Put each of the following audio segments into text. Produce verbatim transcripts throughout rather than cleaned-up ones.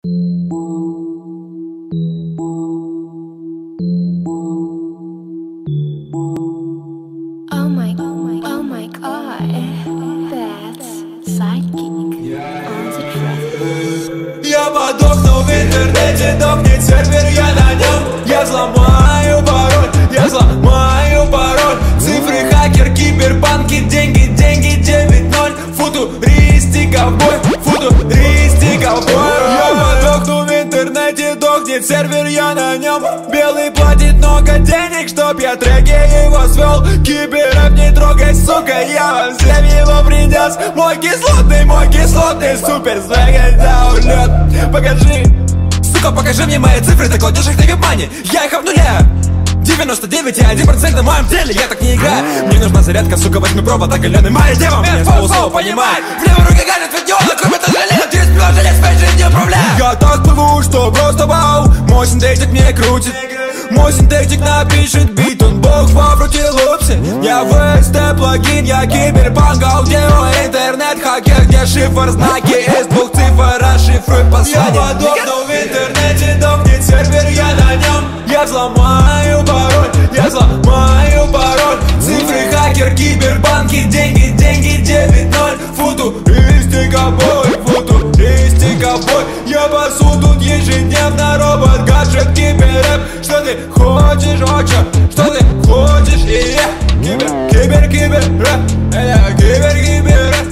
Oh my, oh my, oh my god, that's psychic on the track. Я подохну в интернете, дохнет сервер, я на нем. Я взломаю пароль, я взломаю пароль. Цифры, хакер, киберпанки, деньги, деньги, девять ноль. Футуристик, ковбой, футуристик, ковбой. Я подохну в интернете, дохнет сервер, я на нем. Белый платит много денег, чтоб я треки его свел. Киберрэп не трогай, сука, я вам всем его принес. Мой кислотный, мой кислотный, супер свегер, да улет. Покажи, сука, покажи мне мои цифры, ты кладешь их на вебмане. Я их в нуле. девяносто девять и один процент на моем теле, я так не играю. Мне нужна зарядка, сука, восьми провода, галеный моя дева. Меня слово понимает. В левой руке гаджет видео, кроме тожалина, через приложение своей жизни управляю. Я так плыву, что просто вау. Мой синтетик мне крутит, мой синтетик напишет бит, он бог во фруте лупсе. Я ви эс ти плагин, я киберпанк, аудио, интернет, хакер, где шифр, знаки из двух цифр, расшифруй послание. Я подохну в интернете, дохнет сервер, я на нем. Я взломаю пароль, я взломаю пароль. Цифры, хакер, кибербанки, деньги, деньги, девять ноль. Футуристика бой, футуристика бой. Я пасу тут ежедневно, робот, гаджет, киберрэп. Что ты хочешь, очень, что ты хочешь, и я кибер, кибер, киберрэп. Это кибер, киберрэп.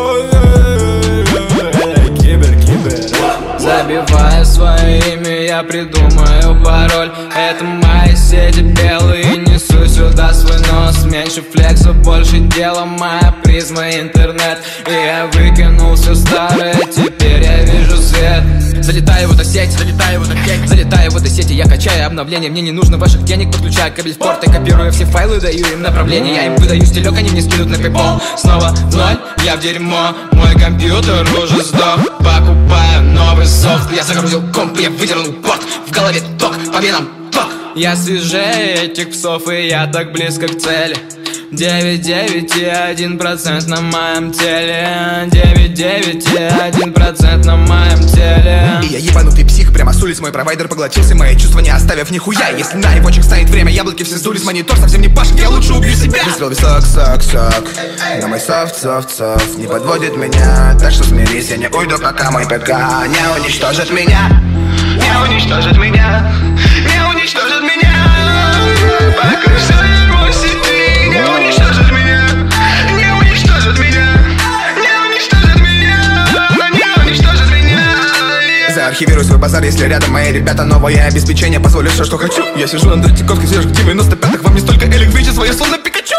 Это кибер, киберрэп. Забиваю свое имя, я придумаю пароль. Это мои сети белые, несу сюда свой нос. Меньше флекса, больше дела, моя призма интернет. И я выкинул все старое, теперь я вижу свет. Залетаю в эту сеть, залетаю в эту сеть, залетаю в эту сеть, и я качаю обновления. Мне не нужно ваших денег, подключаю кабель спорта, и копирую все файлы, даю им направление. Я им выдаю стилек, они мне скинут на PayPal. Снова в ноль, я в дерьмо, мой компьютер уже сдох. Покупаю новый софт, я загрузил комп, я выдернул порт. В голове ток, по венам ток. Я свежее этих псов, и я так близко к цели. девять девять и один процент на моем теле. девять девять и один процент на моем теле. И я ебанутый псих, прямо с улиц. Мой провайдер поглотился, мои чувства не оставив нихуя. Если на его чек станет время, яблоки все сдулись. Монитор совсем не пашет, я лучше убью себя. Выстрел висок, сок, сок. Но мой софт, софт, софт не подводит меня. Так что смирись, я не уйду, пока мой ПК не уничтожит меня. Не уничтожит меня. Не уничтожит меня. Пока все его сети не уничтожит меня. Не уничтожит меня. Не уничтожит меня. Не уничтожит меня. Заархивирую свой базар, если рядом мои ребята. Новое обеспечение, позволю все, что хочу. Я сижу на Третьяковской, свежих девяносто пятых. Во мне столько электричества, я словно Пикачу.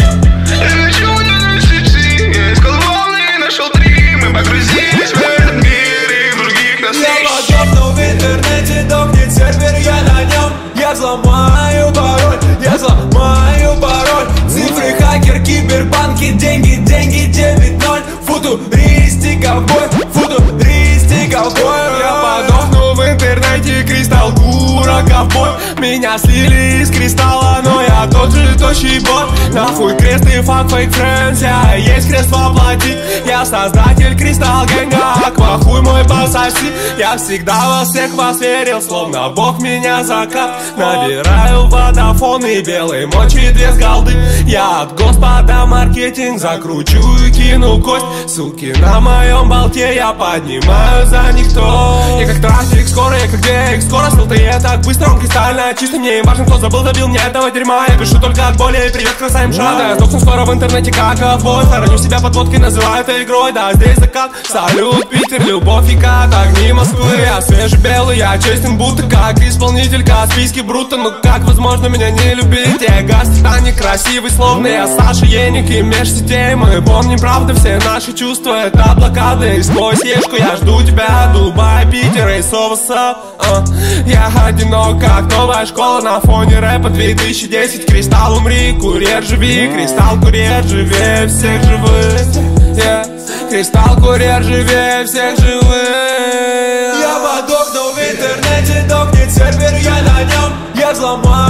Я искал волны и нашел три. Мы погрузились в этот мир и в других нас ищем. Я подохну в интернете, дохнет сервер, я на нем. Я взломаю пароль, я взломаю пароль. Цифры, хакер, кибербанки, деньги, деньги, девять ноль. Футуристика бой, футуристика бой. Я подохну в интернете, кристалл, кура, ковбой. Меня слили из кристалла, но я тот же тощий бот. Нахуй крест и фак, фейк френдс, я есть крест воплотить. Я создатель кристалл гэнга, аквахуй мой пососи. Я всегда во всех вас верил, словно бог меня закат. Набираю водофон и белый мочит вес голды. Я от господа маркетинг закручу и кину кость. Ссылки на моем болте я поднимаю за них то. Я как трафик скоро, я как дек, скоро эл ти и так быстро, он кристально чистый. Мне не важно, кто забыл, забил мне этого дерьма. Я пишу только от боли, привет, красавим шада. Я сдохну скоро в интернете, как ковбой. Хороню себя под водкой, называю это игрой. Да, здесь закат, салют, Питер, любовь и кат. Огни Москвы, я свежий белый, я честен, будто как исполнитель Каспийский бруто. Ну как возможно меня не любить? Я газ, а не красивый, словно я Саша Еник и межсетей. Мы помним, правда, все наши чувства, это блокады. И сквозь ешку я жду тебя, Дубай, Питер, и соваса. uh. Я одинок, как новая школа на фоне рэпа две тысячи десять. Кристалл, умри, курьер, живи. Кристалл, курьер, живее всех живых. yeah. Кристалл, курьер, живее всех живых. Я подохну в интернете, дохнет сервер, я на нем. Я взломаю